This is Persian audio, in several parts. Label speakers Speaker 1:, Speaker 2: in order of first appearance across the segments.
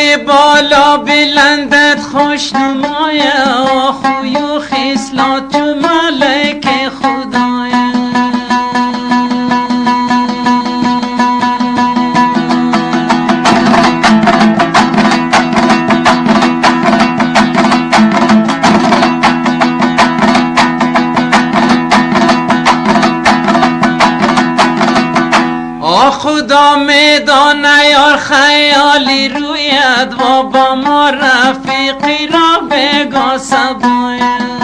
Speaker 1: بالا بلندت خوشنمایه، خوی و خصلات تو ملک خدایه. خدا میدانه یار خیالی روید و با ما رفیقی را بگا سباید.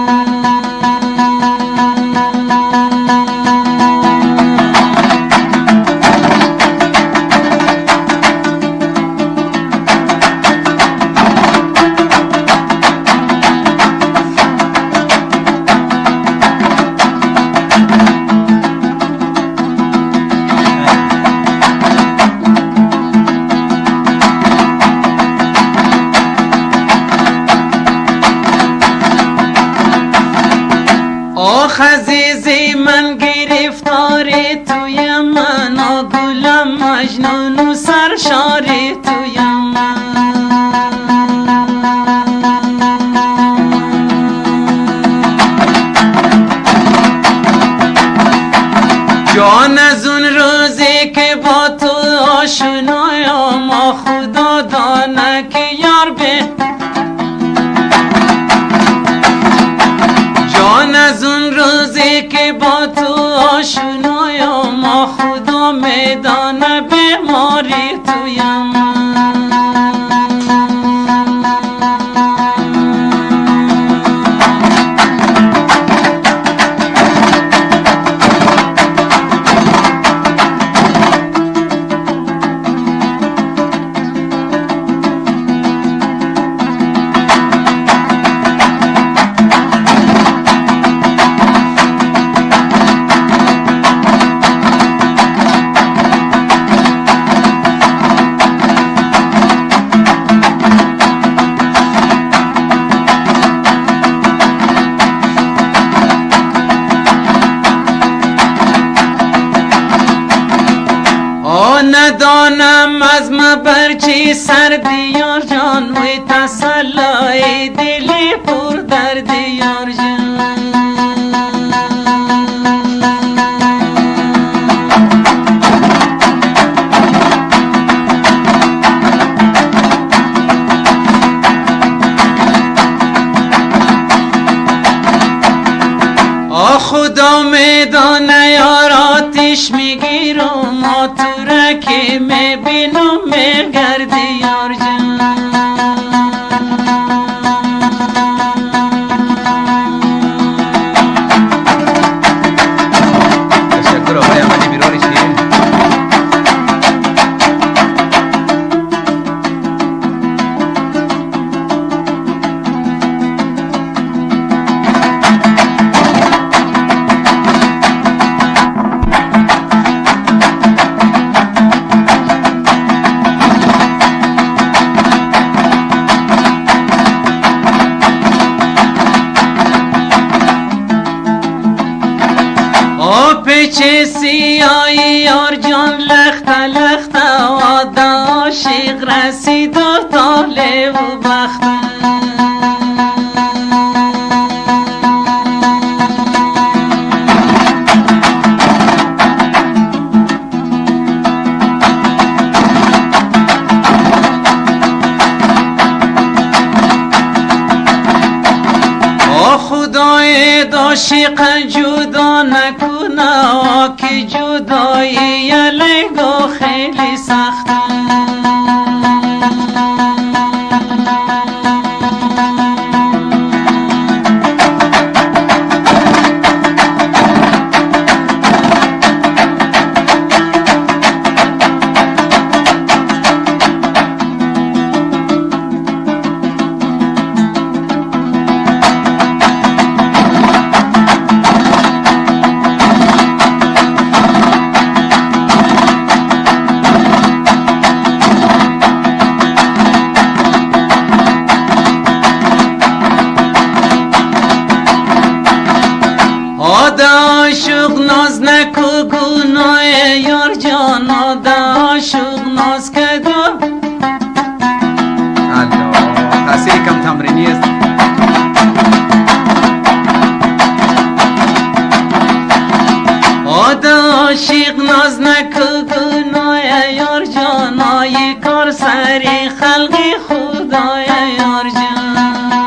Speaker 1: عزیزی من گرفتاری توی من، گلم مجنون و سرشاری توی من. جان از اون روزی که با تو آشنایم، خدا دانه که یار به جان از اون روزی که با تو آشنایم، خدا میدانه بیماری توی من. ندانم از مبرچی سردی یار جان، وی تسلای دلی پر درد یار جان. خدا میدانه یار آتیش میگیرم، تو را که میبینم میگردی یار جان. تشکر آقای احمدی بیراری شیرین. پیچ سیایی یار جان لخت لخت، و عاشق رسید و طالب و بخت. خدای عاشق جدا نکنه، که جدایی لگو خیلی سخته. عاشق ناز نکو گناه یار جان، عاشق ناز کدو تمرینی است. عاشق ناز نکو گناه یار جانای کار سری خلقی خدای یار جان.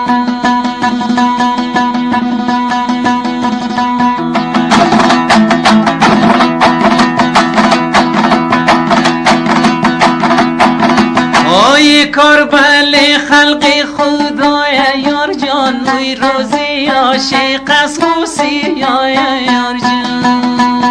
Speaker 1: آی کار بله خلقی خدای یار جان وی روزی عاشق از خوصی یار جان.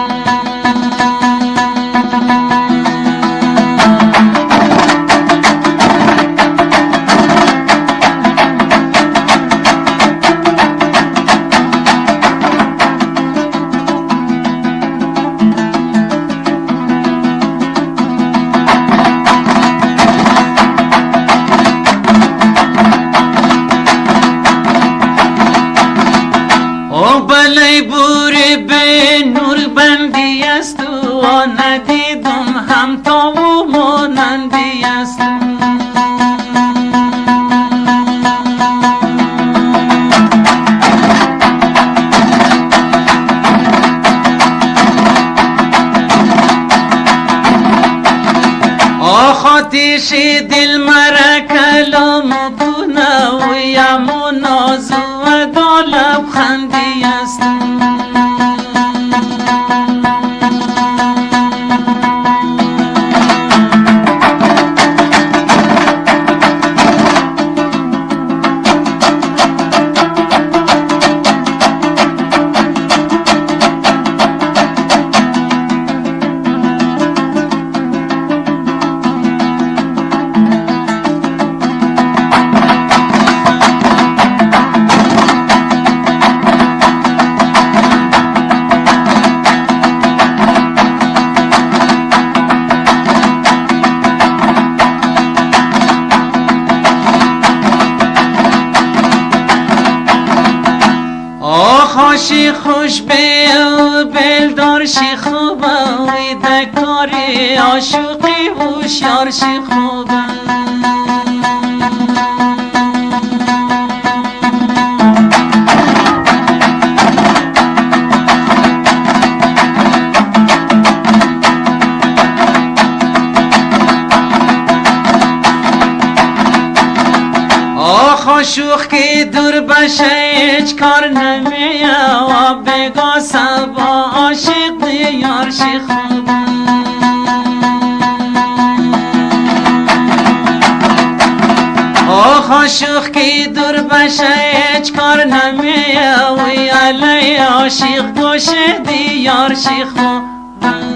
Speaker 1: بله بوری به نور بندی است و ندیدم هم تا و مانندی است. آخاتیش دل مرا کلام کنه و یا ناز و دالب خندی است. خوشی خوش به بلدار شی خوبه وی دکاری عاشقی هوشیار شی خوبه. عاشق که دور بشه هیچ کار نمیه و بگا سبا عاشق دیار شی خوبه. عاشق که دور بشه هیچ کار نمیه وی علی عاشق گوشه دیار شی خوبه.